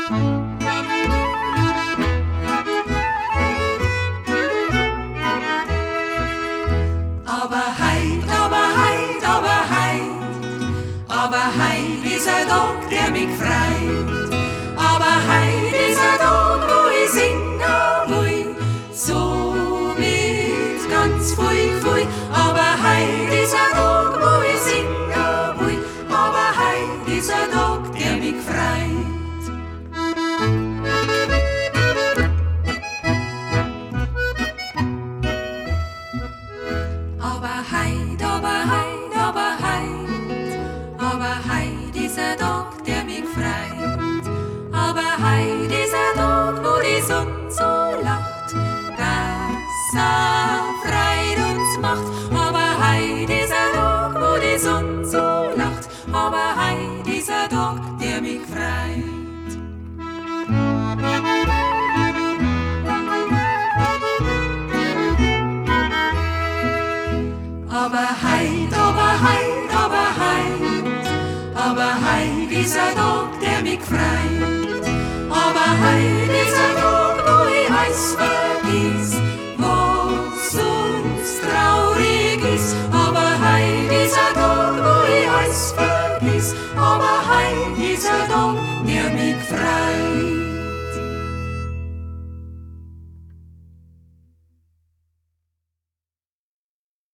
Aber hei, dieser Tag, der mich freit. Aber hei, dieser Tag, wo ich singen will, so mit ganz Pfui. Aber hei, dieser Tag, wo ich singen will. Aber hei, dieser Tag, der mich freit. Aber hei, dieser Tag, der mich freit. Aber hei, dieser Tag, wo die Sonne so lacht, dass freit uns macht. Aber hei, dieser Tag, wo die Sonne so lacht. Aber hei, dieser Tag, der mich freit. Aber hei, dieser Tag, der mich freit. Aber hei, dieser Tag, wo ich alles vergiss, was uns traurig ist. Aber hei, dieser Tag, wo ich alles vergiss. Aber hei, dieser Tag, der mich freit.